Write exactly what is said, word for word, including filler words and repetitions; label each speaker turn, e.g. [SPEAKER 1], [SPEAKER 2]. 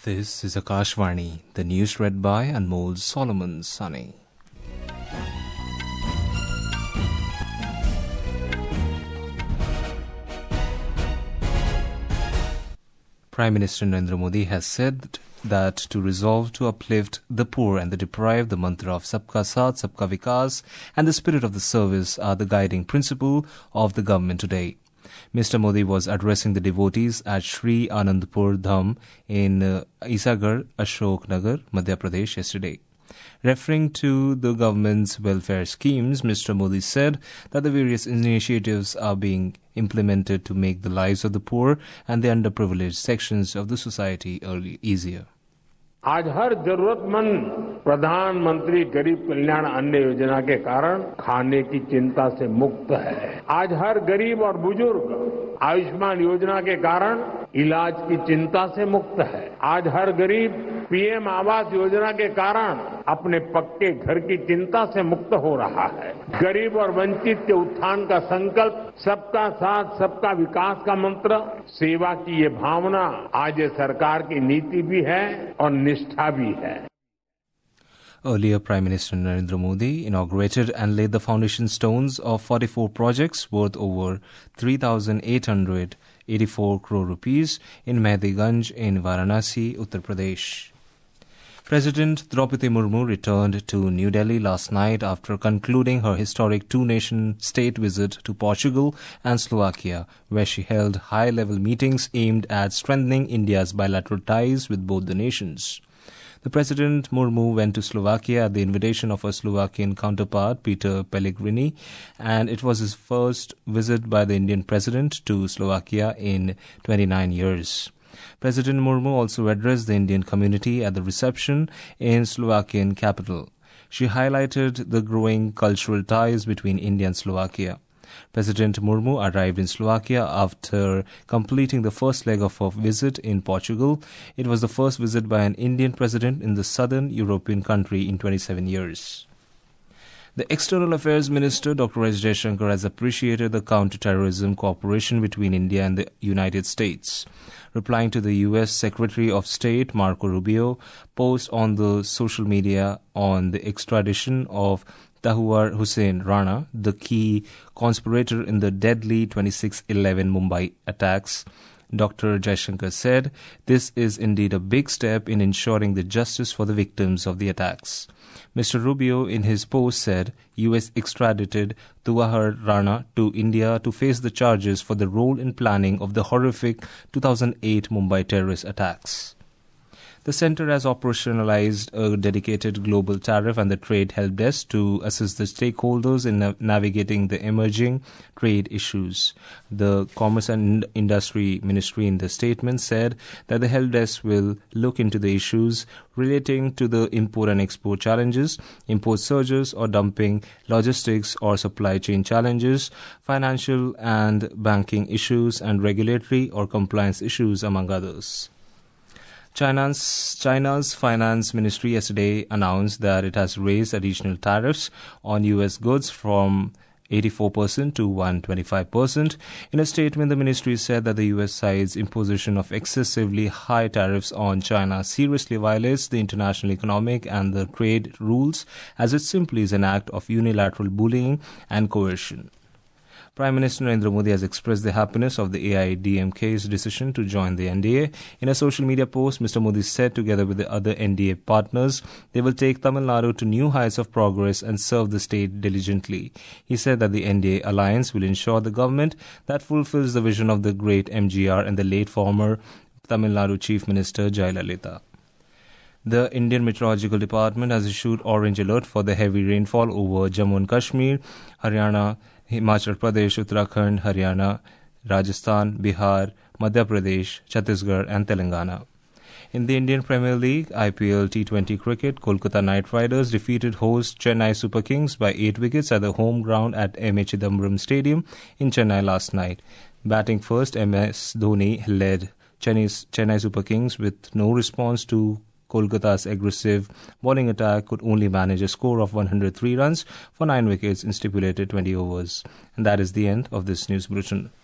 [SPEAKER 1] This is Akashvani, the news read by Anmol Solomon Sani. Prime Minister Narendra Modi has said that to resolve to uplift the poor and the deprived, the mantra of Sabka Saath, Sabka Vikas and the spirit of the service are the guiding principle of the government today. Mister Modi was addressing the devotees at Sri Anandpur Dham in uh, Isagar, Ashok Nagar, Madhya Pradesh yesterday. Referring to the government's welfare schemes, Mister Modi said that the various initiatives are being implemented to make the lives of the poor and the underprivileged sections of the society early, easier.
[SPEAKER 2] आज हर जरूरतमंद प्रधानमंत्री गरीब कल्याण अन्न योजना के कारण खाने की चिंता से मुक्त है। आज हर गरीब और बुजुर्ग आयुष्मान योजना के कारण इलाज की चिंता से मुक्त है। आज हर गरीब पीएम आवास योजना के कारण अपने पक्के घर की चिंता से मुक्त हो रहा है। गरीब और वंचित के उत्थान का संकल्प, सबका साथ सबका विकास का मंत्र, सेवा की ये भावना आज ये सरकार की नीति भी है और निष्ठा भी है।
[SPEAKER 1] Earlier, Prime Minister Narendra Modi inaugurated and laid the foundation stones of forty-four projects worth over three thousand eight hundred eighty-four crore rupees in Mehdiganj in Varanasi, Uttar Pradesh. President Draupadi Murmu returned to New Delhi last night after concluding her historic two-nation state visit to Portugal and Slovakia, where she held high-level meetings aimed at strengthening India's bilateral ties with both the nations. The President Murmu went to Slovakia at the invitation of her Slovakian counterpart, Peter Pellegrini, and it was his first visit by the Indian President to Slovakia in twenty-nine years. President Murmu also addressed the Indian community at the reception in Slovakian capital. She highlighted the growing cultural ties between India and Slovakia. President Murmu arrived in Slovakia after completing the first leg of her visit in Portugal. It was the first visit by an Indian president in the southern European country in twenty-seven years. The External Affairs Minister, Doctor S. Jaishankar, has appreciated the counter-terrorism cooperation between India and the United States. Replying to the U S Secretary of State, Marco Rubio, post on the social media on the extradition of Tahir Hussain Rana, the key conspirator in the deadly twenty-six eleven Mumbai attacks, Doctor Jaishankar said, "This is indeed a big step in ensuring the justice for the victims of the attacks." Mister Rubio, in his post, said U S extradited Tahir Rana to India to face the charges for the role in planning of the horrific two thousand eight Mumbai terrorist attacks. The centre has operationalized a dedicated global tariff and the trade help desk to assist the stakeholders in na- navigating the emerging trade issues. The Commerce and Industry Ministry in the statement said that the help desk will look into the issues relating to the import and export challenges, import surges or dumping, logistics or supply chain challenges, financial and banking issues, and regulatory or compliance issues, among others. China's, China's Finance Ministry yesterday announced that it has raised additional tariffs on U S goods from eighty-four percent to one hundred twenty-five percent. In a statement, the ministry said that the U S side's imposition of excessively high tariffs on China seriously violates the international economic and the trade rules, as it simply is an act of unilateral bullying and coercion. Prime Minister Narendra Modi has expressed the happiness of the A I A D M K's decision to join the N D A. In a social media post, Mister Modi said together with the other N D A partners, they will take Tamil Nadu to new heights of progress and serve the state diligently. He said that the N D A alliance will ensure the government that fulfills the vision of the great M G R and the late former Tamil Nadu Chief Minister Jayalalitha. The Indian Meteorological Department has issued orange alert for the heavy rainfall over Jammu and Kashmir, Haryana, Himachal Pradesh, Uttarakhand, Haryana, Rajasthan, Bihar, Madhya Pradesh, Chhattisgarh and Telangana. In the Indian Premier League I P L T twenty cricket, Kolkata Knight Riders defeated host Chennai Super Kings by eight wickets at the home ground at M A Chidambaram Stadium in Chennai last night. Batting first, M S Dhoni led Chennai's, Chennai Super Kings with no response to Kolkata's aggressive bowling attack, could only manage a score of one hundred three runs for nine wickets in stipulated twenty overs. And that is the end of this news bulletin.